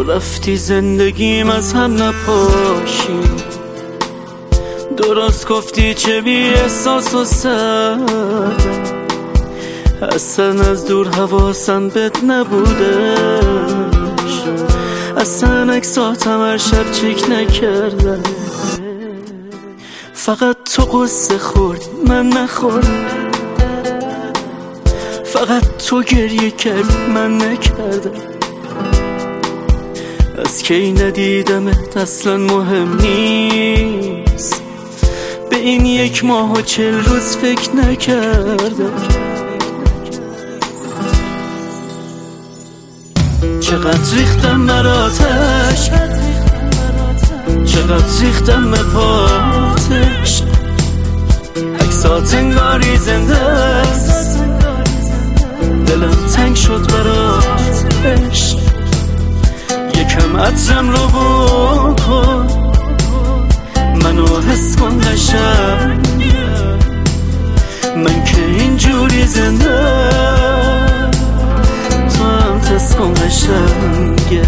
تو رفتی زندگیم از هم نپاشی، درست گفتی چه بی احساس و سردم، اصلا از دور حواسم بهت نبودش، اصلا عکساتم هر شب چک نکردم، فقط تو قصه خوردی من نخوردم، فقط تو گریه کردی من نکردم، از کی ندیدمت اصلا مهم نیست، به این 1 ماه و 40 روز فکر نکردم، چقدر ریختم براتش، چقدر ریختم به پاتش، عکسات انگاری زنده است، دلم تنگ شد براتش، یکم عطرم رو بکن منو حس کن قشنگ، من که اینجوری زنده تو هم تست کن قشنگه.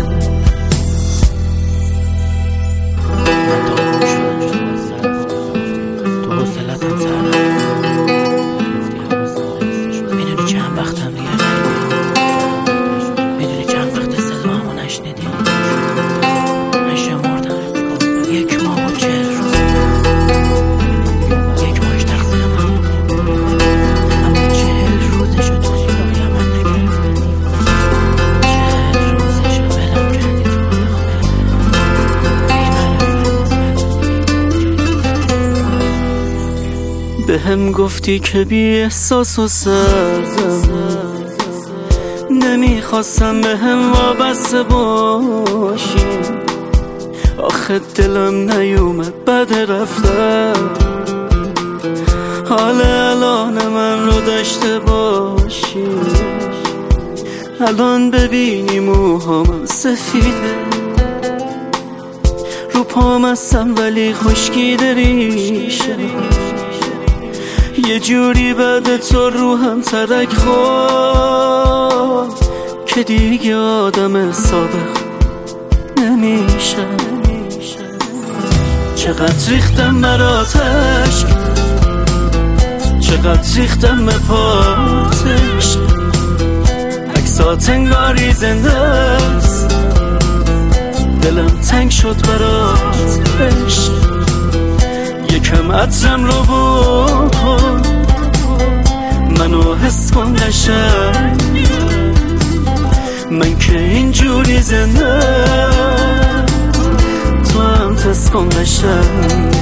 تو حوصلتم سر میدونی چند وقتم دیگه میدونی چند وقت صدامو نشنیدی، من شمردم 1 ماه و 40 روز، 1 ماهش تقصیر من بود، اما 40 روزشو تو سراغ من نگرفتی، 40 روزشو ولم کردی تو به هم گفتی که بی احساس و سردم، نمیخواستم به هم وابسته باشی، آخه دلم نیومد بعد رفتم، حال الان من رو داشته باشی، الان ببینی موهام سفیده، رو پام هستم ولی خشکیده ریشم، یه جوری بعد تو روحم ترک خورد که دیگه آدم صادق نمیشم، چقدر ریختم براتش، چقدر ریختم به پاتش، عکسات انگاری زنده است، دلم تنگ شد براتش، یکم عطرم رو بکن منو حس کن قشنگ، من که اینجوری زنده تو هم تست کن قشنگ.